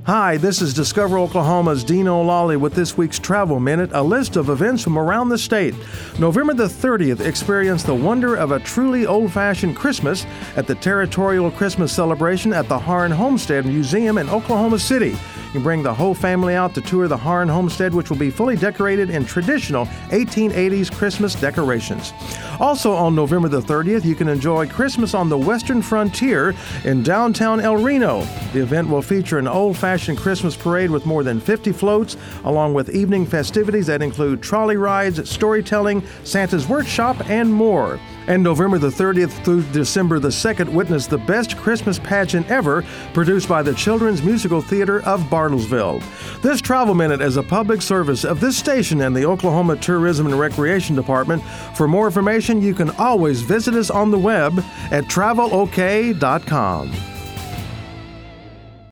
Hi, this is Discover Oklahoma's Dean O'Lally with this week's Travel Minute, a list of events from around the state. November the 30th, experience the wonder of a truly old-fashioned Christmas at the Territorial Christmas Celebration at the Harn Homestead Museum in Oklahoma City. You can bring the whole family out to tour the Harn Homestead, which will be fully decorated in traditional 1880s Christmas decorations. Also on November the 30th, you can enjoy Christmas on the Western Frontier in downtown El Reno. The event will feature an old-fashioned Christmas parade with more than 50 floats, along with evening festivities that include trolley rides, storytelling, Santa's workshop, and more. And November the 30th through December the 2nd, witness the best Christmas pageant ever, produced by the Children's Musical Theater of Bartlesville. This Travel Minute is a public service of this station and the Oklahoma Tourism and Recreation Department. For more information, you can always visit us on the web at travelok.com.